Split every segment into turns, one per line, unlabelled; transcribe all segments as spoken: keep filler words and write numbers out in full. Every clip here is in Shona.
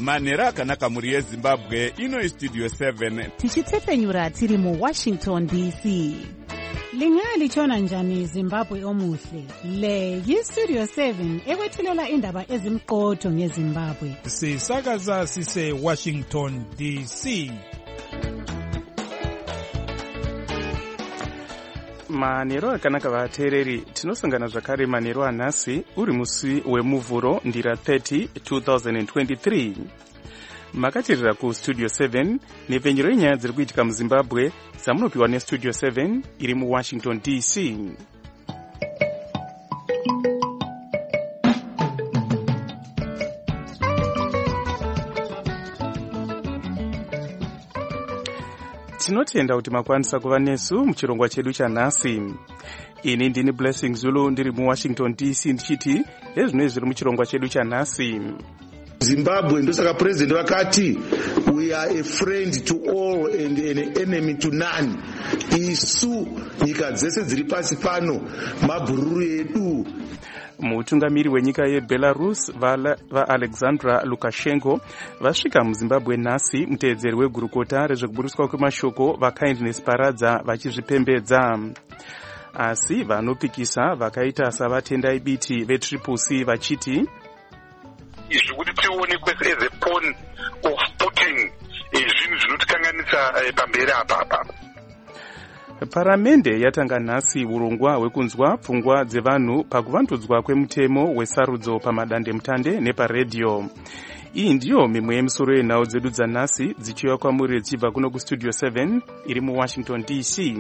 manhero akanaka mhuri yezimbabwe. Ino istudio seven
tichitefenyura tiri muwashington D C.
Lingalitshona njani Zimbabwe omuhle? Le yistudio seven ekwethulela indaba ezimqotho ngeZimbabwe.
Sisakaza sise Washington D C.
Manhero akanaka vateereri, tinosangana zvakare manhero anhasi uri musi wemuvhuro ndira thirty twenty twenty-three. Makatirira ku studio seven nepfenyuro yenyaya dziri kuitika muZimbabwe dzamunopiwa nestudio seven iri muWashington D C. Tinotenda kuti makwanisa kuva nesu muchirongwa chedu chanhasi. Ini ndini Blessing Zulu ndiri muWashington D C ndichiti ezvino zviri muchirongwa chedu chanhasi.
Zimbabwe ndosaka president vakati we are a friend to all and an enemy to none. Isu nyika dzese dziri pasi pano mabhururu edu.
Mutungamiri wenyika yeBelarus vaAlexander Lukashenko vasvika muZimbabwe nhasi. Muteedzeri wegurukota rezvekuburiswa kwemashoko vaKindness Paradza vachizvipembedza. Asi vanopikisa vakaita savatendai biti veTriple C vachiti
izvi kuti tionekwe as a pawn of Putin zvinhu zvinotikanganisa pamberi apa.
Paramende yatanga nhasi urongwa hwekunzwa pfungwa dzevanhu pakuvandudzwa kwemutemo wesarudzo pamadandemutande neparedhiyo. Iyi ndiyo mimwe yemisoro yenhau dzedu dzanhasi dzichiuya kwamuri dzichibva kuno kustudio seven iri muWashington D C.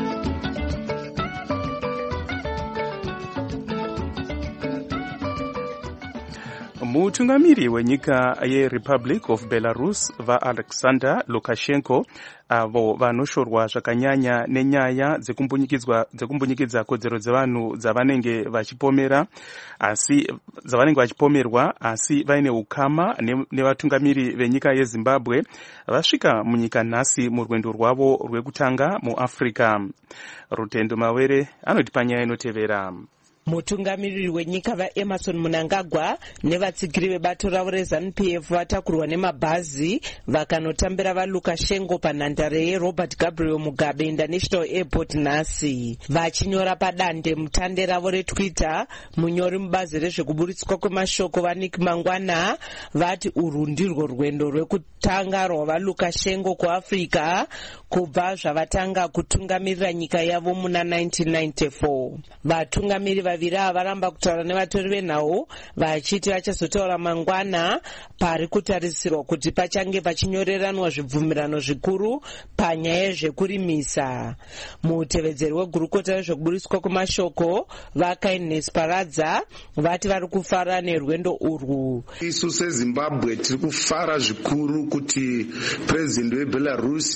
Mutungamiri wenyika yeRepublic of Belarus vaAlexander Lukashenko avo vanoshorwa zvakanyanya nenyaya dzekumbunyikidzwa kodzero dzevanhu dzavanenge vachipomera asi dzavanenge vachipomerwa asi vaine ukama nevatungamiri venyika yeZimbabwe vasvika munyika nhasi murwendo rwavo rwekutanga muAfrica. Rutendo Mawere anoti panyaya inotevera.
Mutungamiriri wenyika vaEmerson Mnangagwa nevatsigiri vebato ravo reZANU-P F vatakurwa nemabhazi vakanotambira vaLukashenko panhandare yeRobert Gabriel Mugabe International Airport nhasi. Vachinyora padande mutande ravo reTwitter, munyori mubazi rezvekuburitswa kwemashoko vaNick Mangwana vati urwu ndirwo rwendo rwekutanga rwavaLukashenko kuAfrica kubva zvavatanga kutungamirira nyika yavo muna nineteen ninety-four. Vatungamiri vaviri varamba kutaura nevatori venhau vachiti vachazotaura mangwana pari kutarisirwa kuti pachange pachinyoreranwa zvibvumirano zvikuru panyaya yezvekurimisa. Mutevedzeri wegurukota rezvekuburiswa kwemashoko vaKindness Paradza vati vari kufara nerwendo urwu.
Isu seZimbabwe tiri kufara zvikuru kuti president weBelarus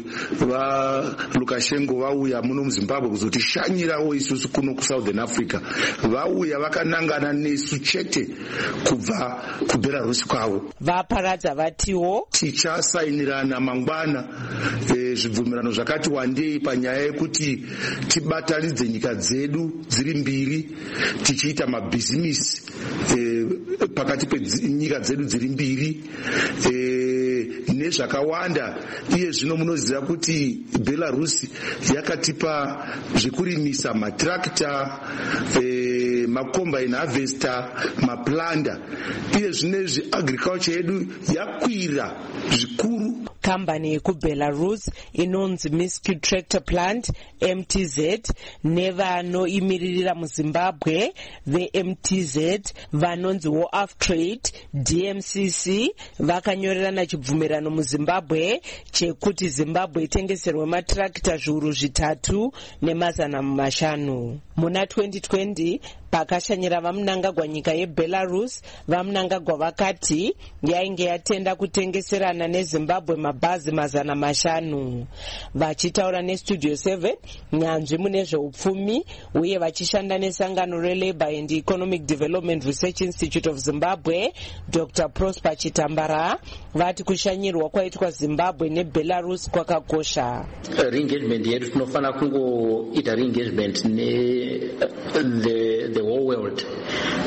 vaLukashenko vauya muno muZimbabwe kuzotishanyirawo isusu kuno kuSouthern Africa. Vauya vakanangana nesu chete kubva kuBelarus kwavo.
Vaparadza vatiwo
tichasainirana mangwana e, zvibvumirano zvakati wandei panyaya yekuti tibatanidze nyika dzedu dziri mbiri tichiita mabhizinisi e, pakati penyika dzedu dziri mbiri e, nezvakawanda. Iye zvino munoziva kuti Belarus yakatipa zvekurimisa matrakta e, macombine harvester, maplanda. Iye zvinezvi agriculture yedu yakwira zvikuru.
Kambani yekuBelarus inonzi Miski Tractor Plant M T Z nevanoimiririra muZimbabwe veM T Z vanonzi War of Trade D M C C vakanyorerana chibvumirano muZimbabwe chekuti Zimbabwe itengeserwe matrakta zviuru zvitatu nemazana mashanu. Muna twenty twenty pakashanyira vaMnangagwa nyika yeBelarus, vaMnangagwa vakati yainge yatenda kutengeserana neZimbabwe mabhazi mazana mashanu. Vachitaura nestudio seven nyanzvi mune zveupfumi uye vachishanda nesangano reLabour and Economic Development Research Institute of Zimbabwe Doctor Prosper Chitambara vati kushanyirwa kwaitwa Zimbabwe neBelarus kwakakosha.
Re-engagement yedu tinofana kungoita re-engagement ne the the whole world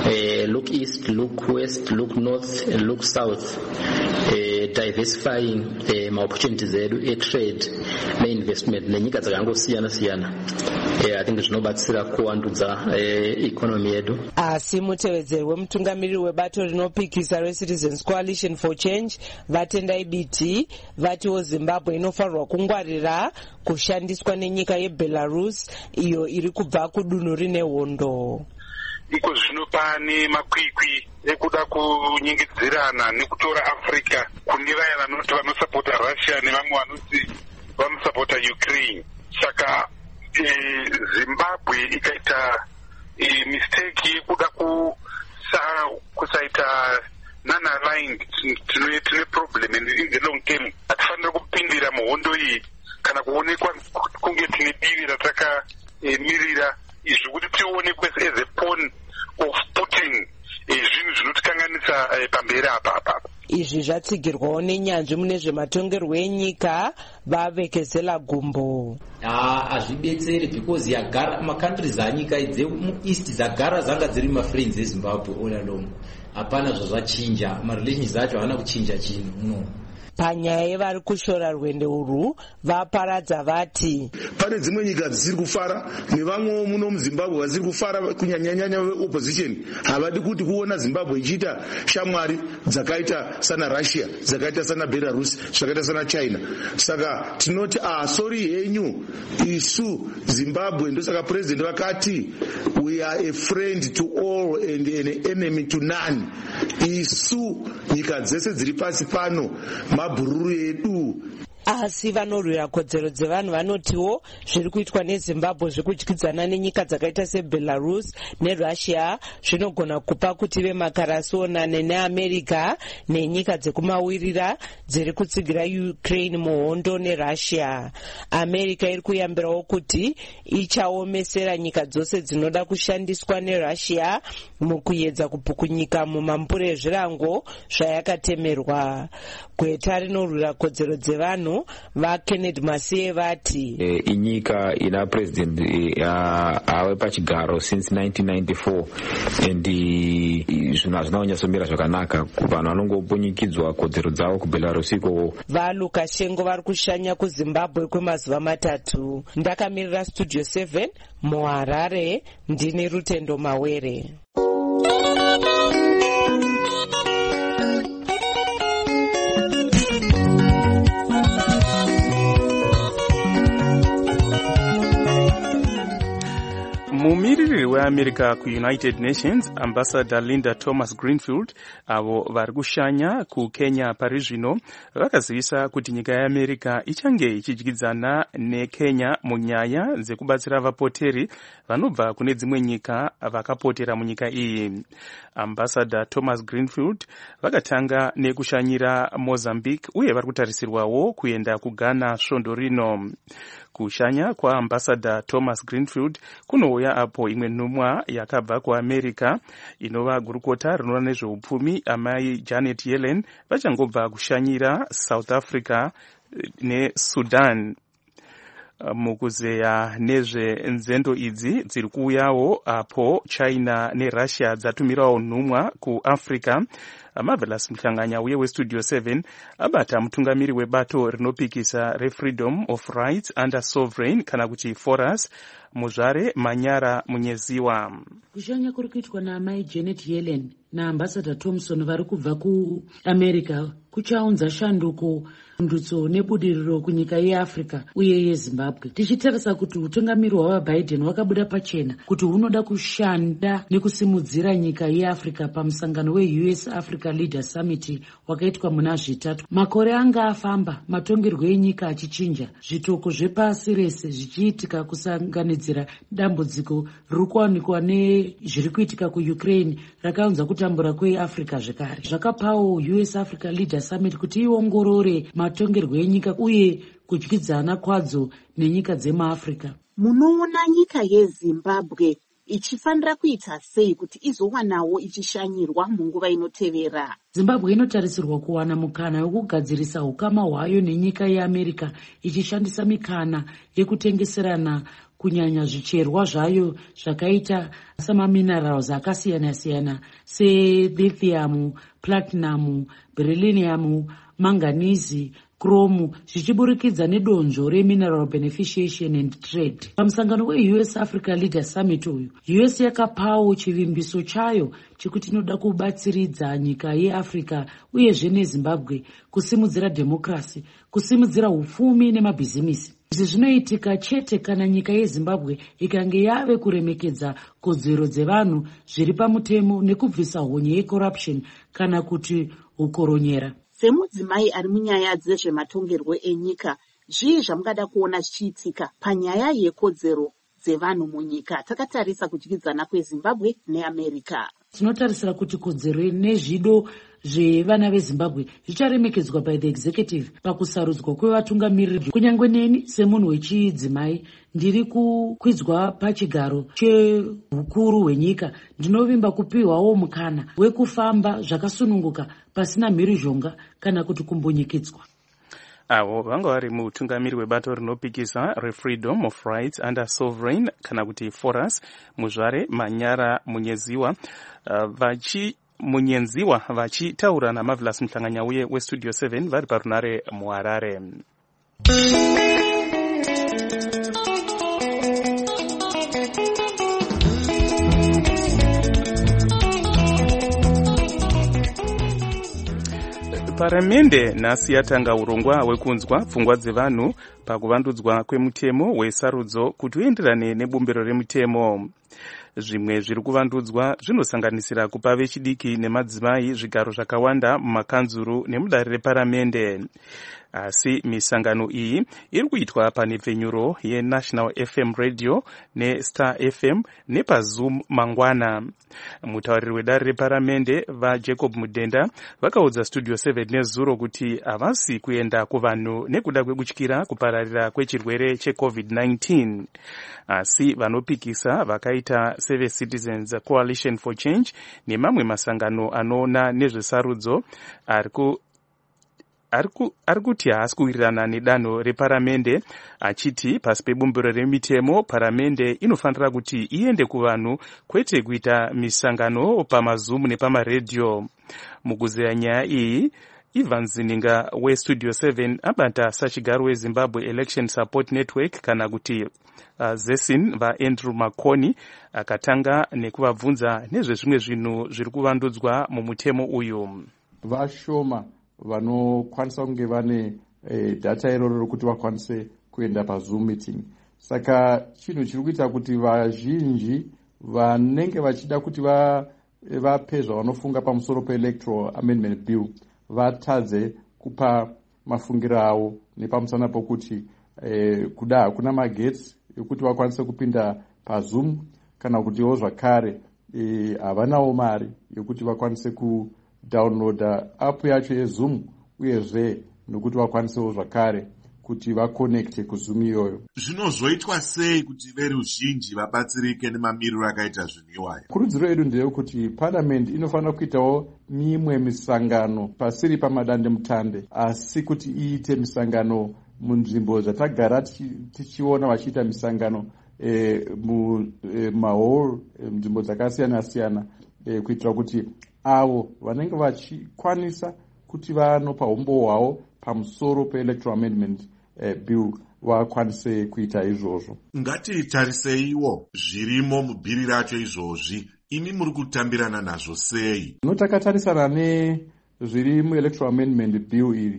uh, look east, look west, look north, and look south, uh, diversifying uh, my opportunities edu e-trade ne-investment nenyika dzakangosiyana siyana. I think zvinobatsira kuwandudza economy yedu.
Asi mutevedzeri wemutungamiriri webato rinopikisa reCitizens Coalition for Change vatendai biti vatiwo Zimbabwe inofanirwa kungwarira kushandiswa nenyika yeBelarus iyo iri kubva kudunhu rine hondo.
Iko zvino pane makwikwi ekuda kunyingidzirana nekutora Africa kune vaya vanoti vanosapota Russia nevamwe vanoti vanosapota Ukraine. Saka eh, Zimbabwe ikaita eh, mistake yekuda kusa kusaita non-aligned tine tine problem in the long term. Hatifanira kupindira muhondo iyi kana kuonekwa kunge tine divi rataka eh, mirira izvi kuti tionekwe as a pawn of putting zvinhu zvinotikanganisa pamberi apa apa.
Izvi zvatsigirwawo nenyanzvi mune zvematongerwo enyika vavekezela gumbo.
Hazvibetseri because yagara makantries anyika dzemueast dzagara dzanga dziri mafriends eZimbabwe all along. Hapana zvazvachinja, marelations acho haana kuchinja chinhu no.
Panyaya yevari kushora rwendo urwu vaparadza vati
pane dzimwe nyika dzisiri kufara nevamwewo muno muZimbabwe vasiri kufara kunyanyanyanya opposition havadi kuti kuona Zimbabwe ichiita shamwari dzakaita sana Russia, dzakaita sana Belarus, zvakaita sana China. Saka tinoti ah sorry henyu isu Zimbabwe ndosaka president vakati we are a friend to all and an enemy to none. Isu nyika dzese dziri pasi pano mabhururu edu.
Asi vanorwira kodzero dzevanhu vanotiwo zviri kuitwa neZimbabwe zvekudyidzana nenyika dzakaita seBelarus neRussia zvinogona kupa kuti vemakarasonane neAmerica nenyika dzekumawirira dziri kutsigira Ukraine muhondo neRussia. America iri kuyambirawo kuti ichaomesera nyika dzose dzinoda kushandiswa neRussia mukuedza kupukunyika mumambure ezvirango zvayakatemerwa. Gweta rinorwira kodzero dzevanhu vaKenneth Masiye vati
e, inyika ina president ave e, pachigaro since nineteen ninety-four and zvinhu hazvina kunyatsomira zvakanaka kuvanhu vanongopfunyikidzwa kodzero dzavo kuBelarus iko.
vaLukashenko vari kushanya kuZimbabwe kwemazuva matatu. Ndakamirira Studio seven muHarare, ndini Rutendo Mawere.
Mumiriri weAmerica kuUnited Nations Ambassador Linda Thomas Greenfield avo vari kushanya kuKenya pari zvino vakazivisa kuti nyika yeAmerica ichange ichidyidzana neKenya munyaya dzekubatsira vapoteri vanobva kune dzimwe nyika vakapotera munyika iyi. Ambassador Thomas Greenfield vakatanga nekushanyira Mozambique uye vari kutarisirwawo kuenda kuGhana svondo rino. Kushanya kwa Ambassador Thomas Greenfield kunouya apo imwe nhumwa yakabva kuAmerica inova gurukota rinoona nezveupfumi amai Janet Yellen vachangobva kushanyira South Africa neSudan. Mukuzeya nezvenzendo idzi dziri kuuyawo apo China neRussia dzatumirawo nhumwa kuAfrica. Marvelous Mhlanganya uye weStudio seven abata mutungamiri webato rinopikisa reFreedom of Rights under Sovereign kana kuti Forus Muzvare Manyara Munyeziwa.
Kushanya kuri kuitwa naamai Janet Yellen naAmbassador Thompson vari kubva kuAmerica kuchaunza shanduko ndutso nebudiriro kunyika yeAfrica uye yeZimbabwe. Tichitarisa kuti utungamiri hwaBiden wakabuda pachena kuti hunoda kushanda nekusimudzira nyika yeAfrica pamusangano weU S Africa Leaders Summit wakaitwa muna zvitatu. Makore anga afamba, matongerwo enyika achichinja, zvitoko zvepasi rese zvichiitika kusanganidzira dambudziko riri kuwanikwa nezviri kuitika kuUkraine rakaunza kutambura kweAfrica zvekare. Zvakapawo U S Africa Leaders Summit kuti iongorore matongerwo enyika uye kudyidzana kwadzo nenyika dzemaAfrica.
Munoona nyika yeZimbabwe ichifanira kuita sei kuti izowanawo ichishanyirwa munguva inotevera?
Zimbabwe inotarisirwa kuwana mukana wekugadzirisa ukama hwayo nenyika yeAmerica ichishandisa mikana yekutengeserana kunyanya zvicherwa zvayo zvakaita samaminerals akasiyana-siyana selithium, platinum, beryllium, manganese, chrome, zvichiburikidza nedonzvo remineral beneficiation and trade. Pamusangano we-U S Africa Leader Summit uyu, U S yakapawo chivimbiso chayo chekuti inoda kubatsiridza nyika yeAfrica uyezve neZimbabwe kusimudzira demokrasi, kusimudzira upfumi nemabhizimisi. Izvi zvinoitika chete kana nyika yeZimbabwe ikange yave kuremekedza kodzero dzevanhu zviri pamutemo nekubvisa honye yecorruption kana kuti ukoronyera.
Semudzimai ari munyaya dzezvematongerwo enyika, zvii zvamungada kuona zvichiitika panyaya yekodzero dzevanhu munyika takatarisa kudyidzana kweZimbabwe neAmerica?
Tinotarisira kuti kodzero nezvido zvevana veZimbabwe zvicharemekedzwa by the executive pakusarudzwa kwevatungamiriri. Kunyangwe neni semunhu wechidzimai ndiri kukwidzwa pachigaro chehukuru hwenyika, ndinovimba kupiwawo mukana wekufamba zvakasununguka pasina mhirizhonga kana kuti kumbonyikidzwa.
Avo vanga vari mutungamiri webato rinopikisa reFreedom of Rights under Sovereign kana kuti Forus Muzvare Manyara Munyeziwa uh, vachi munyenziwa vachitaura naMarvelous Mhlanganyauye weStudio seven vari parunare muHarare. Paramende nhasi yatanga urongwa hwekunzwa pfungwa dzevanhu pakuvandudzwa kwemutemo wesarudzo kuti uenderane nebumbiro remutemo. Zvimwe zviri kuvandudzwa zvinosanganisira kupa vechidiki nemadzimai zvigaro zvakawanda mumakanzuru nemudare reparamende. Asi misangano iyi iri kuitwa panhepfenyuro yeNational F M Radio neStar F M nepaZoom mangwana. Mutauriri wedare reparamende vaJacob Mudenda vakaudza Studio seven nezuro kuti havasi kuenda kuvanhu nekuda kwekutyira kupararira kwechirwere checovid nineteen. Asi vanopikisa vakaita Save Citizens Coalition for Change nemamwe masangano anoona nezvesarudzo ariku ari kuti haasi kuwirirana nedanho reparamende, achiti pasi pebumbiro remitemo paramende inofanira kuti iende kuvanhu kwete kuita misangano pamaZoom nepamaredhiyo. Mukuzeya nyaya iyi, Ivan Zininga weStudio seven abata sachigaro weZimbabwe Election Support Network kana kuti uh, Zesin vaAndrew Makoni akatanga nekuvabvunza nezvezvimwe zvinhu zviri kuvandudzwa mumutemo uyu.
Vashoma vanokwanisa kunge vane eh, data iroro rokuti vakwanise kuenda paZoom meeting. Saka chinhu chiri kuita kuti vazhinji vanenge vachida kuti va vape zvavanofunga pamusoro peElectoral Amendment Bill vatadze kupa mafungiro avo nepamusana pokuti eh, kuda hakuna magetsi ekuti vakwanise kupinda paZoom kana kutiwo zvakare havanawo eh, mari yokuti vakwanise ku downloada app yacho yeZoom uyezve nokuti vakwanisewo zvakare kuti vakonekte kuZoom iyoyo.
Zvinozoitwa sei kuti veruzhinji vabatsirike nemamiriro akaita zvinhiwayo?
Kurudziro yedu ndeyekuti parliament inofanira kuitawo mimwe misangano pasiri pamadandemutande, asi kuti iite misangano munzvimbo zvatagara tichiona vachiita misangano eh, mumahall eh, nzvimbo dzakasiyana siyana eh, kuitira kuti avo vanenge vachikwanisa kuti vanopa umbo hwavo pamusoro peElectoral Amendment eh, Bill vakwanise kuita izvozvo.
Ngatitariseiwo zvirimo mubhiri racho izvozvi, imi muri kutambirana nazvo sei?
Notakatarisa nezviri muElectoral Amendment Bill iri,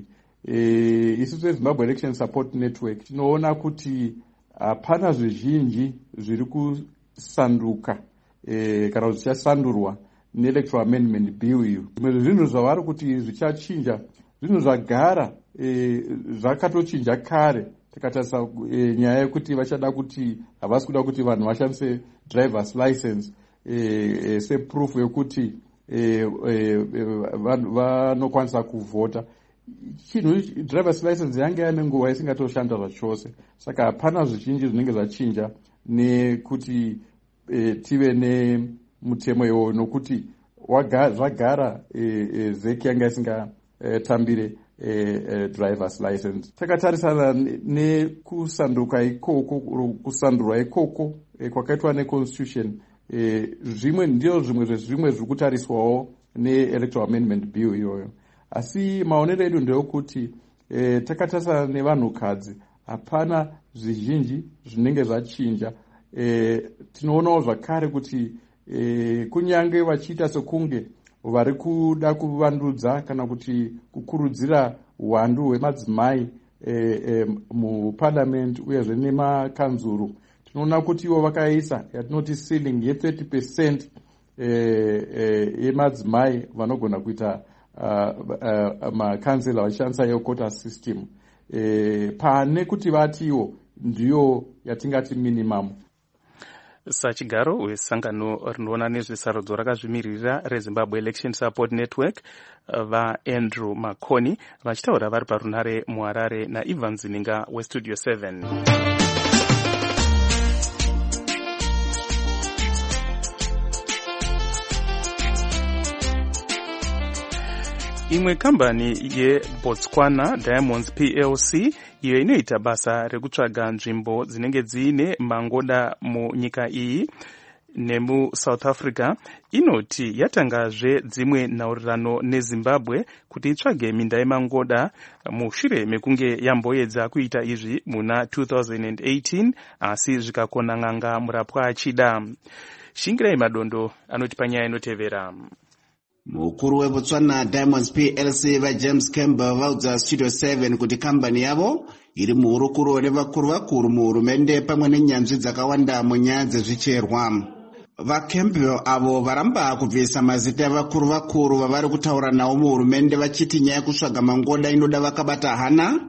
e, isusu Zimbabwe Election Support Network tinoona kuti hapana zvizhinji zviri kusanduka e, kana zvichasandurwa neElectoral Amendment Bill iyo. Zvimwe zvinhu zvavari kuti zvichachinja zvinhu zvagara e, zvakatochinja kare. Takatarisa e, nyaya yekuti vachada kuti havasi kuda kuti vanhu vashandise driver's license e, e, seproof yekuti e, e, vanokwanisa kuvhota. Chinhu driver's license yange yane nguva isingatoshanda zvachose. Saka hapana zvizhinji zvinenge zvachinja nekuti e, tive ne mutemo iwoyo nokuti zvagara e, e, zeki yanga isingatambire eh, eh, driver's license. Takatarisana nekusanduka ikoko kusandurwa ikoko eh, kwakaitwa neconstitution eh, zvimwe ndio zvimwe zvezvimwe zviri kutariswawo neelectoral amendment bill iyoyo. Asi maonero edu ndeokuti eh, takatarisana nevanhukadzi hapana zvizhinji zvinenge zvachinja. E, tinoonawo zvakare kuti e, kunyange vachiita sekunge vari kuda kuvandudza kana kuti kukurudzira uwandu hwemadzimai e, e, muparliament uyezve nemakanzuru, tinoona kuti ivo vakaisa yatinoti ceiling ye thirty percent e, e, yemadzimai vanogona kuita uh, uh, makansela vachishandisa yekota system e, pane kuti vatiwo ndiyo yatingati minimum.
Sachigaro wesangano rinoona nezvesarudzo rakazvimiririra reZimbabwe Election Support Network vaAndrew Makoni vachitaura vari parunhare muHarare naIvan Zininga weStudio seven. Imwe kambani yeBotswana Diamonds P L C iyo inoita basa rekutsvaga nzvimbo dzinenge dziine mangoda munyika iyi nemuSouth Africa inoti yatangazve dzimwe nhaurirano neZimbabwe kuti itsvage minda yemangoda mushure mekunge yamboedza kuita izvi muna two thousand eighteen asi zvikakona n'anga murapwa achida. Shingirai Madondo anoti panyaya inotevera.
Mukuru weBotswana Diamonds P L C vaJames Campbell vaudza Studio seven kuti kambani yavo iri muhurukuro nevakuru vakuru muhurumende pamwe nenyanzvi dzakawanda munyaya dzezvicherwa. VaCampbell avo varamba kubvisa mazita evakuru vakuru vavari kutaura nawo muhurumende vachiti nyaya yekusvaga mangoda inoda vakabata hana.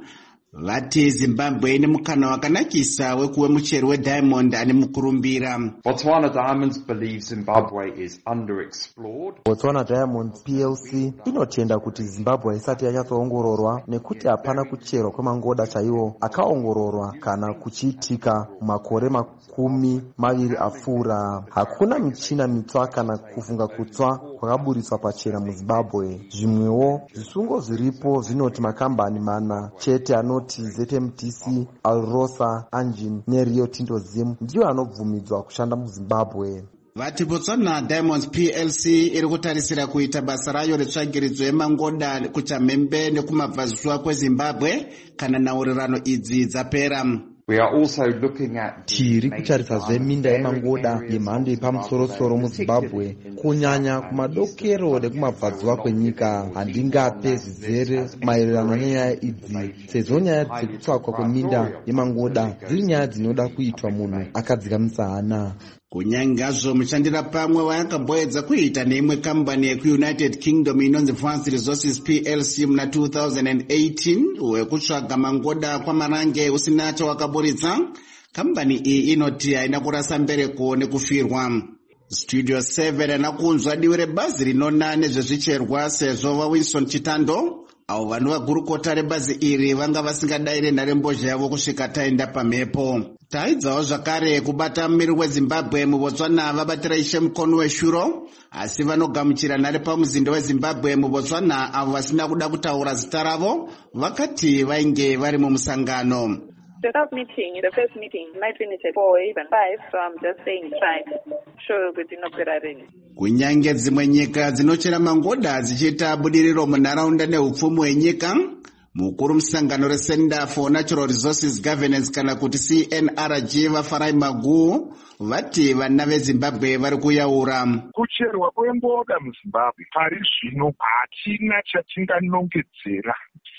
Vati Zimbabwe ine mukana wakanakisa wekuwe muchero weDiamond ane mukurumbira.
Botswana Diamonds believes Zimbabwe is underexplored.
Botswana Diamonds P L C inotenda kuti Zimbabwe isati yanyatsoongororwa nekuti hapana kucherwa kwemangoda chaiwo akaongororwa kana kuchiitika makore makumi maviri apfuura. Hakuna michina mitsva kana kufunga kutsva kwakaburiswa pachena muZimbabwe. Zvimwewo zvisungo zviripo zvinoti makambani mana chete ano Z M T C, Alrosa, Angin neRio Tinto Zim ndiyo anobvumidzwa kushanda muZimbabwe.
Vati Botswana Diamonds P L C iri kutarisira kuita basa rayo retsvagiridzo yemangoda kuChamhembe nekumabvazuva kweZimbabwe kana nhaurirano idzi dzapera.
We are also looking at
tiri kutarisazve minda yemangoda yemhando yepamusoro-soro muZimbabwe kunyanya kumadokero nekumabvazuva kwenyika. Handingape zvizere maererano nenyaya idzi sezvo nyaya dzekutsvakwa kweminda yemangoda dziri nyaya dzinoda kuitwa munhu akadzikamisa hana.
Kunyangazvo mushandira pamwe wayakamboedza kuita neimwe kambani yekuUnited Kingdom inonzi France Resources P L C muna two thousand eighteen wekutsvaga mangoda kwamarange usina chawakaburitsa, kambani iyi inoti haina kurasa mbereko nekufirwa. Studio seven anakunzwa divi rebazi rinona nezvezvicherwa sezvo vaWilson Chitando avo vanhu vagurukota rebazi iri vanga vasingadayire nharembozha yavo kusvika taenda pamhepo. Taidzawo zvakare kubata mumiri weZimbabwe muBotswana vabatira Ishe Mukono weshuro, asi vanogamuchira nhare pamuzindo weZimbabwe muBotswana avo vasina kuda kutaura zita ravo vakati vainge vari mumusangano.
The first meeting, the first meeting might finish at four, even five, so I'm just saying time. Sure, kuti inopera rini.
Kunyange dzimwe nyika dzinochera mangoda dzichiita budiriro munharaunda neupfumi hwenyika, mukuru musangano reCenter for Natural Resources Governance kana kuti C N R G vaFarai Maguo vati vana veZimbabwe vari kuyaura.
Kucherwa kwemboda muZimbabwe pari zvino hatina chatinganongedzera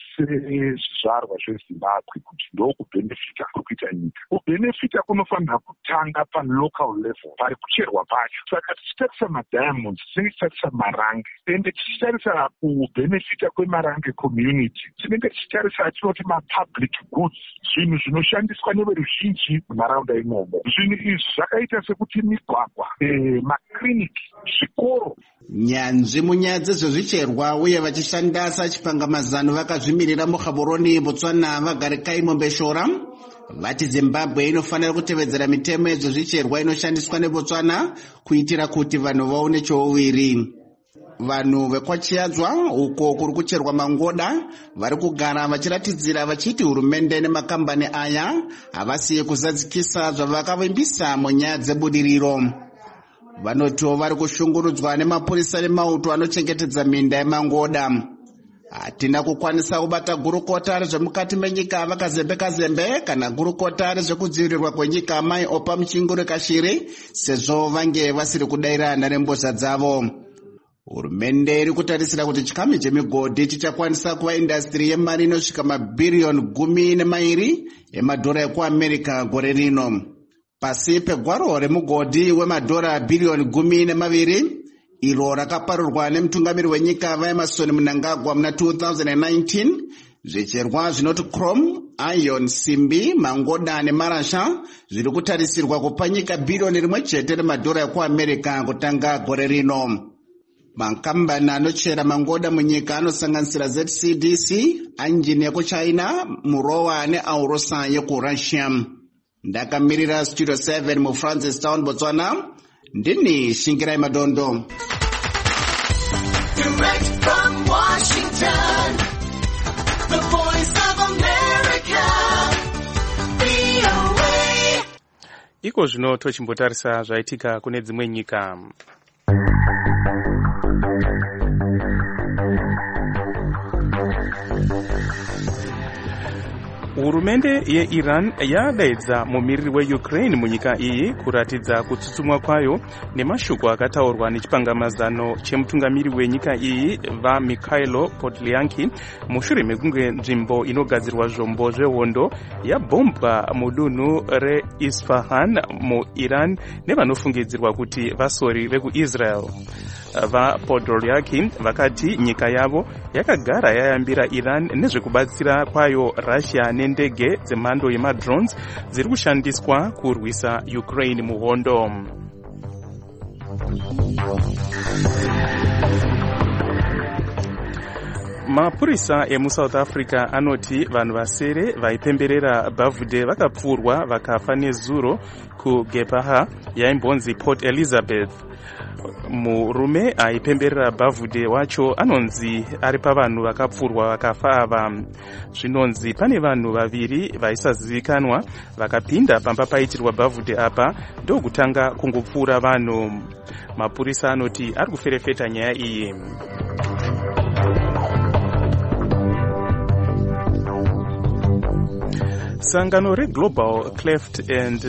zvizvarwa zveZimbabwe kuti ndokubhenefita kurikuita nyika. Kubhenefita kunofanira kutanga palocal level pari kucherwa pacho. Saka tichitarisa madiamonds tinenge tichitarisa marange, ende tichitarisa kubhenefita kwemarange community tinenge tichitarisa tinoti mapublic goods, zvinhu zvinoshandiswa neveruzhinji munharaunda imomo. Zvinhu izvi zvakaita sekuti migwagwa, eh, makiriniki, zvikoro.
Nyanzvi munyaya dzezvezvicherwa uye vachishanda sachipangamazano vakazvimirira muGaborone Botswana vaGarikai Mombeshora vati Zimbabwe inofanira kutevedzera mitemo yezvezvicherwa inoshandiswa neBotswana kuitira kuti vanhu vaone chouviri. vanhu vekwachiadzwa uko kuri kucherwa mangoda vari kugara vachiratidzira vachiti hurumende nemakambani aya havasiye kuzadzikisa zvavakavimbisa munyaya dzebudiriro. Vanotiwo vari kushungurudzwa nemapurisa nemauto anochengetedza minda yemangoda. Hatina kukwanisa kubata gurukota rezvemukati menyika vakazembe-kazembe kana gurukota rezvekudzivirirwa kwenyika amai Opa Muchinguri Kashiri sezvo vange vasiri kudayira nharembozha dzavo. Hurumende iri kutarisira kuti chikamu chemigodhi chichakwanisa kuva indasitiri yemari inosvika mabhiriyoni gumi nemairi emadhora ekuamerica gore rino. Pasi pegwaro remugodhi wemadhora bhiriyoni gumi nemaviri iro rakaparurwa nemutungamiri wenyika vaEmmerson Mnangagwa muna two thousand nineteen, zvicherwa zvinoti chrome, iron, simbi, mangoda nemarasha zviri kutarisirwa kupa nyika bhiriyoni rimwe chete remadhora ekuamerica kutanga gore rino. Makambani anochera mangoda munyika anosanganisira Z C D C, Engine yekuchina, Murowa neAurosa yekurussia. Ndakamirira Studio seven mu Francistown, Botswana. Ndini Shingirai Madondo.
Direct from Washington, the voice of America, V O A.
Iko zvino tochimbotarisa zvaitika kune dzimwe nyika. Hurumende yeIran yadaidza mumiriri weUkraine munyika iyi kuratidza kutsutsumwa kwayo nemashoko akataurwa nechipangamazano chemutungamiri wenyika iyi vaMikhailo Podolyanki mushure mekunge nzvimbo inogadzirwa zvombo zvehondo yabhombwa mudunhu reIsfahan muIran nevanofungidzirwa kuti vasori vekuIsrael. VaPodolyanki vakati nyika yavo yakagara yayambira Iran nezvekubatsira kwayo Russia nendege dzemhando yemadrones dziri kushandiswa kurwisa Ukraine muhondo. Mapurisa emuSouth Africa anoti vanhu vasere vaipemberera bhavhudhe vakapfurwa vakafa nezuro kuGepaha yaimbonzi Port Elizabeth. Murume aipemberera bhavhudhe wacho anonzi ari pavanhu vakapfurwa vakafa ava. Zvinonzi pane vanhu vaviri vaisazivikanwa vakapinda pamba paitirwa bhavhudhe apa ndokutanga kungopfuura vanhu. Mapurisa anoti ari kuferefeta nyaya iyi. Sangano reGlobal Cleft and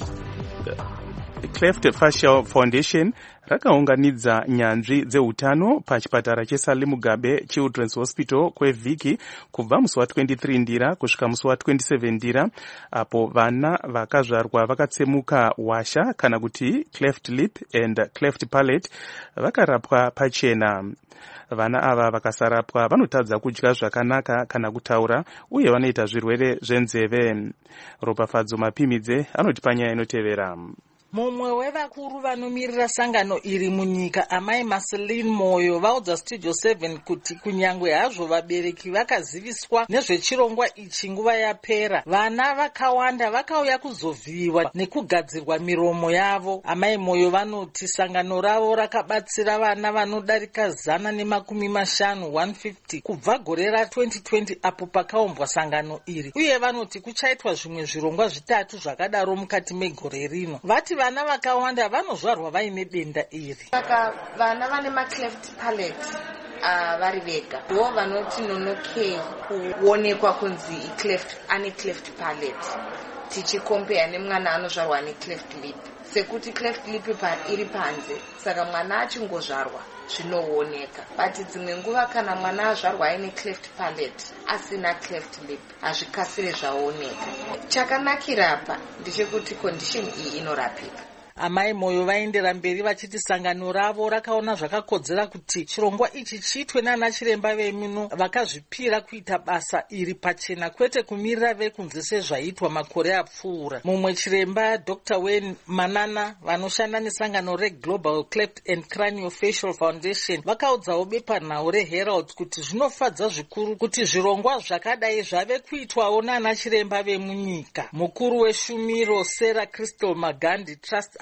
Cleft Facial Foundation rakaunganidza nyanzvi dzeutano pachipatara cheSally Mugabe Children's Hospital kwevhiki kubva musi wa-twenty-three ndira kusvika musi wa-twenty-seven ndira apo vana vakazvarwa vakatsemuka washa kana kuti cleft lip and cleft palate vakarapwa pachena. Vana ava vakasarapwa vanotadza kudya zvakanaka kana kutaura uye vanoita zvirwere zvenzeve. Ropafadzo Mapimidze anoti panyaya inotevera.
Mumwe wevakuru vanomirira sangano iri munyika amai Marceline Moyo vaudza Studio seven kuti kunyangwe hazvo vabereki vakaziviswa nezvechirongwa ichi nguva yapera, vana vakawanda vakauya kuzovhiyiwa nekugadzirwa miromo yavo. Amai Moyo vanoti sangano ravo rakabatsira vana vanodarika zana nemakumi mashanu one fifty kubva gore ra-twenty twenty apo pakaumbwa sangano iri, uye vanoti kuchaitwa zvimwe zvirongwa zvitatu zvakadaro mukati megore rino. Vati vana vakawanda vanozvarwa vaine denda iri.
Saka vana vane macleft palate uh, vari vega ndo vanoti nonokei kuonekwa kunzi cleft ane cleft palate tichikompea nemwana anozvarwa ane cleft lip, sekuti cleft lip iri panze saka mwana achingozvarwa zvinooneka, but dzimwe nguva kana mwana azvarwa aine cleft palate asina cleft lip hazvikasire zvaoneka. Chakanakira apa ndechekuti condition iyi inorapika.
Amai Moyo vaendera mberi vachiti sangano ravo rakaona zvakakodzera kuti chirongwa ichi chiitwe nana chiremba vemuno vakazvipira kuita basa iri pachena kwete kumirira vekunze sezvaitwa makore apfuura. Mumwe chiremba Doctor Wayne Manana vanoshanda nesangano reGlobal Cleft and Craniofacial Foundation vakaudzawo bepanhau reHerald kuti zvinofadza zvikuru kuti zvirongwa zvakadai zvave kuitwawo nana chiremba vemunyika. Mukuru weshumiro Sarah Crystal Magandi Trust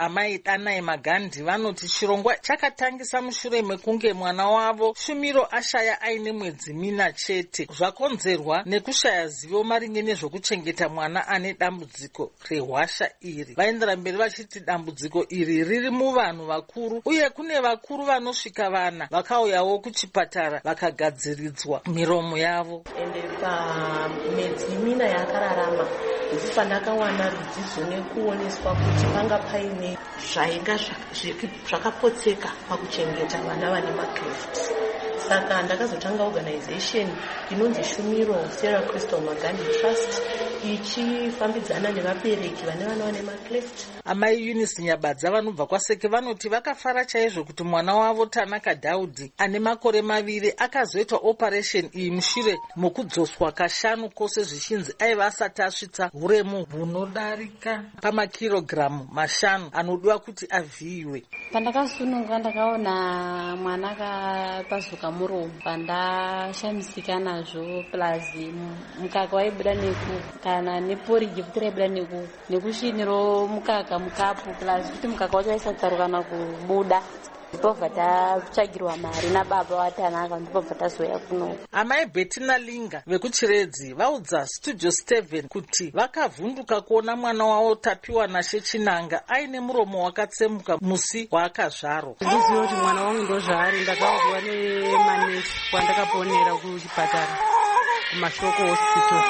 amai Danai Magandhi vanoti chirongwa chakatangisa mushure mekunge mwana wavo Shumiro ashaya aine mwedzi mina chete, zvakonzerwa nekushaya zivo maringe nezvokuchengeta mwana ane dambudziko rehwasha iri. Vaendera mberi vachiti dambudziko iri riri muvanhu vakuru, uye kune vakuru vanosvika vana vakauyawo kuchipatara vakagadziridzwa miromo yavo.
Ende pamwedzi mina yakararama ndisi pandakawana rudzidzo nekuoneswa kuti panga paine zvainga zvakapotseka pakuchengeta vana vane macleft. Saka ndakazotanga organization inonzi Shumiro Sarah Crystal Magandhi Trust ichifambidzana nevabereki vane vana vane macleft.
Amai Eunice Nyabadza vanobva kwaSeke vanoti vakafara chaizvo kuti mwana wavo Tanaka Dhaudhi ane makore maviri akazoitwa operation iyi mushure mokudzoswa kashanu kose zvichinzi aiva asati asvitsa uremu hunodarika pamakirogiramu mashanu anodiwa kuti avhiyiwe.
Pandakasununguka ndakaona mwana akapasuka muromo, pandashamisika nazvo, plus mukaka waibuda neku kana neporiji futi raibuda neku nekusviniro mukaka mukapu, plus kuti mukaka wacho waisatsaruka kubuda. Ndipobva tatsvagirwa mari nababa waTanaka, ndipobva tazoya kuno.
Amai Bettina Linga vekuchiredzi vaudza Studio seven kuti vakavhunduka kuona mwana wavo Tapiwa Nashe Chinanga aine muromo wakatsemuka musi waakazvarwa.
Ndiziva kuti mwana wangu ndozvaari, ndakaudzwa nemanesi kwandakaponera kuchipatara kumashoko hospital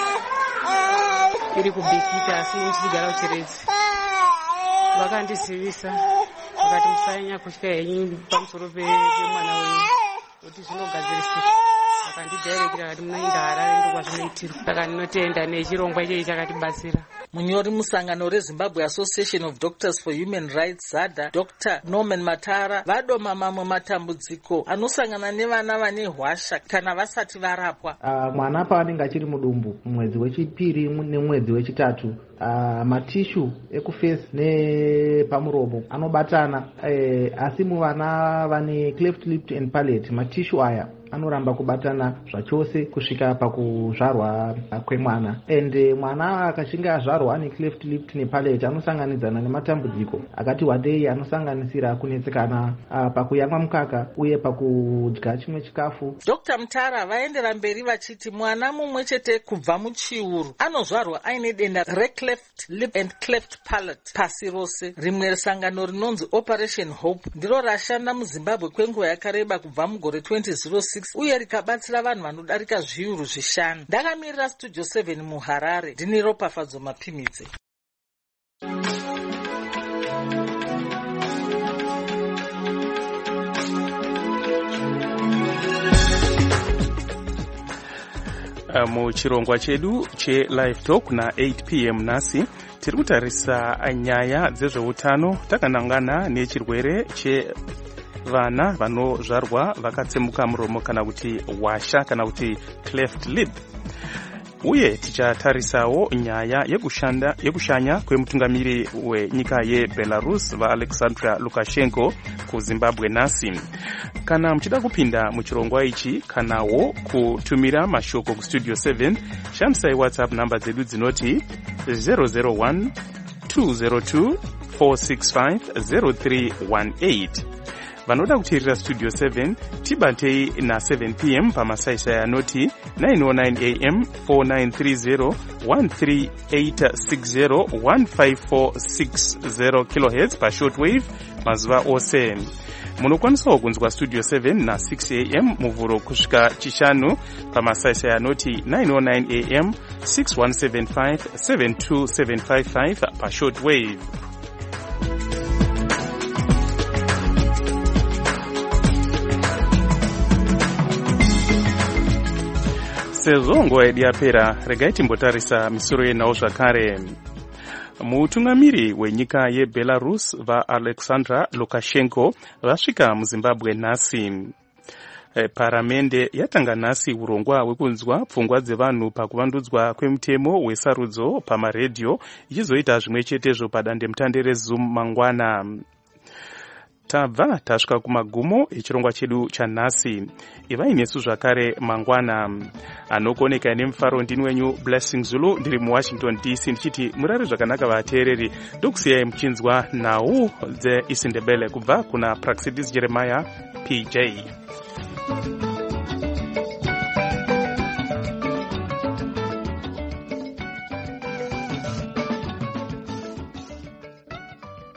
iri kubhikita, asi ndichigara kuchiredzi. Vakandizivisa vakati musanya kutya henyu pamusoro pemwana wenyu kuti zvinogadzirisika. Vakandidirekera kuti munoenda Harare ndokwazvinoitirwa. Saka ndinotenda nechirongwa ichochi chakatibatsira.
Munyori musangano reZimbabwe Association of Doctors for Human Rights ZADA, Doctor Norman Matara vadoma mamwe matambudziko anosangana nevana vane hwasha kana vasati varapwa.
Uh, mwana paanenge achiri mudumbu mwedzi wechipiri nemwedzi wechitatu, uh, matishu ekufesi nepamuromo anobatana, uh, asi muvana vane cleft lip and palate matishu aya anoramba kubatana zvachose kusvika pakuzvarwa kwemwana. Ende mwana akachinge azvarwa ane cleft lip nepalate anosanganidzana nematambudziko akati wandei anosanganisira kunetsekana uh, pakuyamwa mukaka uye pakudya chimwe chikafu.
Doctor Mutara vaendera mberi vachiti mwana mumwe chete kubva muchiuru anozvarwa aine denda recleft lip and cleft palate pasi rose. Rimwe sangano rinonzi Operation Hope ndiro rashanda muZimbabwe kwenguva yakareba kubva mugore twenty oh six uye rikabatsira vanhu vanodarika zviuru zvishanu. Ndakamirira Studio seven muHarare, ndini Ropafadzo Mapimidze.
Muchirongwa chedu cheLive Talk na eight p m nasi tiri kutarisa nyaya dzezveutano takanangana nechirwere che vana vanozvarwa vakatsemuka muromo kana kuti hwasha kana kuti cleft lip. Uye tichatarisawo nyaya yekushanda yekushanya kwemutungamiri wenyika yeBelarus vaAlexander Lukashenko kuZimbabwe nasi. Kana mchida kupinda muchirongwa ichi kanawo kutumira mashoko kuStudio seven, shandisai WhatsApp namba dzedu dzinoti zero zero one two zero two four six five zero three one eight. Vanoda kuteerera Studio seven tibatei na seven p m pamasaisai anoti nine oh nine a m four nine three zero one three eight six zero one five four six zero kilohertz pashortwave mazuva ose. Munokwanisawo kunzwa Studio seven na six a m muvhuro kusvika chishanu pamasaisai anoti nine oh nine a m six one seven five seven two seven five five pashortwave. Sezvo nguva yedu yapera, regai timbotarisa misoro yenhau zvakare. Mutungamiri wenyika yeBelarus vaAlexander Lukashenko vasvika muZimbabwe nhasi. Paramende yatanga nhasi urongwa hwekunzwa pfungwa dzevanhu pakuvandudzwa kwemutemo wesarudzo pamaredhiyo ichizoita zvimwe chetezvo padandemutande reZoom mangwana. tabva tasvika kumagumo echirongwa chedu chanhasi. Ivai nesu zvakare mangwana. Anokoneka nemufaro ndini wenyu Blessing Zulu, ndiri muWashington D C ndichiti murare zvakanaka vateereri. Ndokusiyai muchinzwa nhau dzeIsindebele kubva kuna Praxidis Jeremiah P J.